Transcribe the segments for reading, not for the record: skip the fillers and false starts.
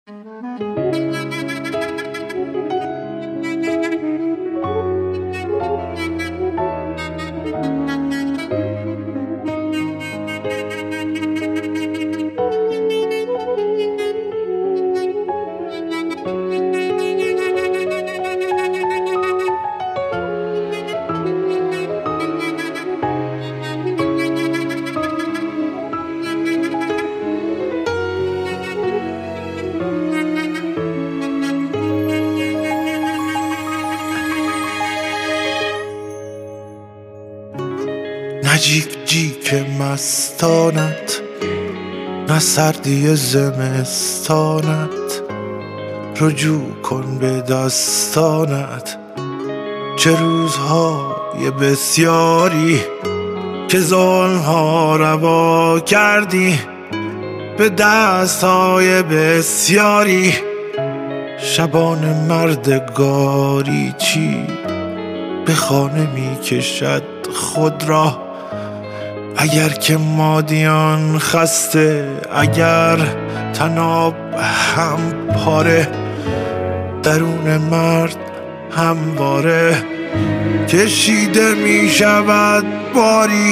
نه جیک جیک مستانت، نه سردی زمستانت، رجوع کن به دستانت. چه روزهای بسیاری که ظلم‌ها روا کردی، به دست‌های بسیاری شبان مردگاری چی به خانه می کشد خود را. اگر که مادیان خسته، اگر طناب هم پاره، درون مرد همواره کشیده می شود باری.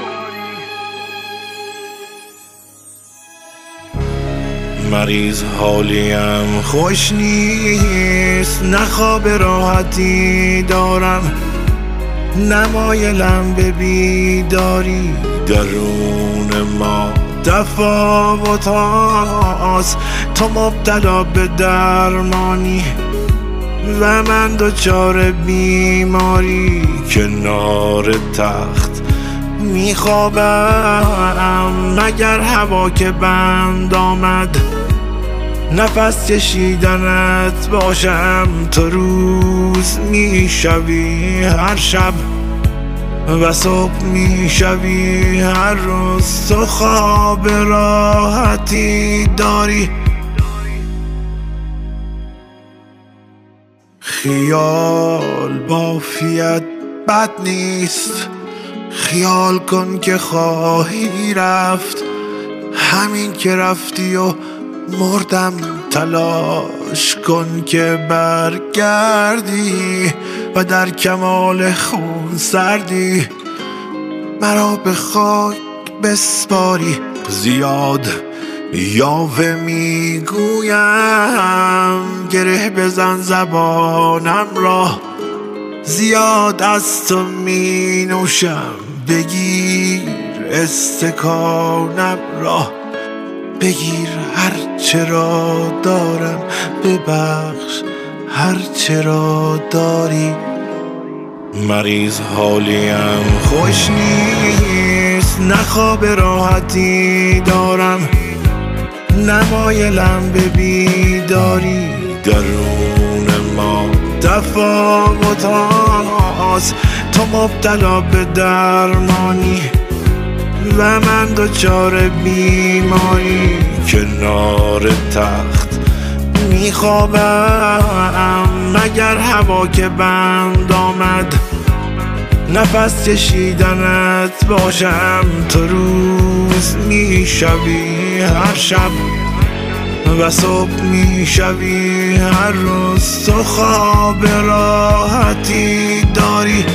مریض حالیم خوش نیست، نه خواب راحتی دارم، نمایلم به بیداری. درون ما تفاوت هاست، تو مبتلا به درمانی و من دچار بیماری. کنار تخت میخوابم، مگر هوا که بند آمد نفس کشیدنت باشم. تو روز میشوی هر شب و صبح میشوی هر روز. تو خواب راحتی داری، خیال بافیت بد نیست. خیال کن که خواهی رفت، همین که رفتی و مردم. تلاش کن که برگردی و در کمال خون سردی مرا به خاک بسپاری. زیاد یاوه میگویم، گره بزن زبانم را. زیاد از تو می نوشم، بگیر استکانم را. بگیر هر چرا دارم، ببخش هر چرا داری. مریض حالیم خوش نیست، نه خواب راحتی دارم، نمایلم به بیداری. درون ما تفاوت هاست، تو مبتلا به درمانی و من دچار بیماری. کنار تخت میخوابم، مگر هوا که بند آمد نفس کشیدنت باشم. تو روز میشوی هر شب و صبح میشوی هر روز. تو خواب راحتی داری.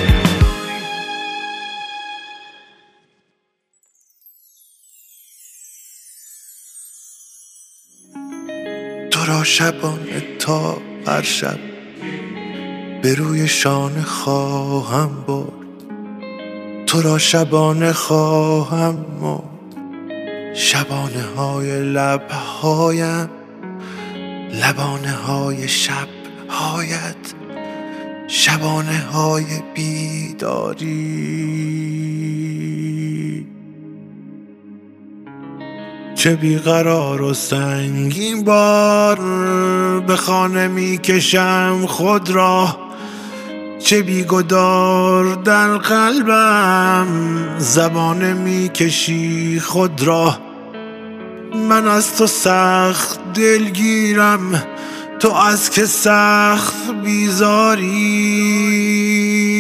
تو را شبانه تا هر شب به روی شانه خواهم برد. تو را شبانه خواهم مرد. شبانه های لبهایم، لبانه های شبهایت، شبانه های بیداری. چه بیقرار و سنگین بار به خانه میکشم خود را. چه بیگدار در قلبم زبانه میکشی خود را. من از تو سخت دلگیرم، تو از که سخت بیزاری.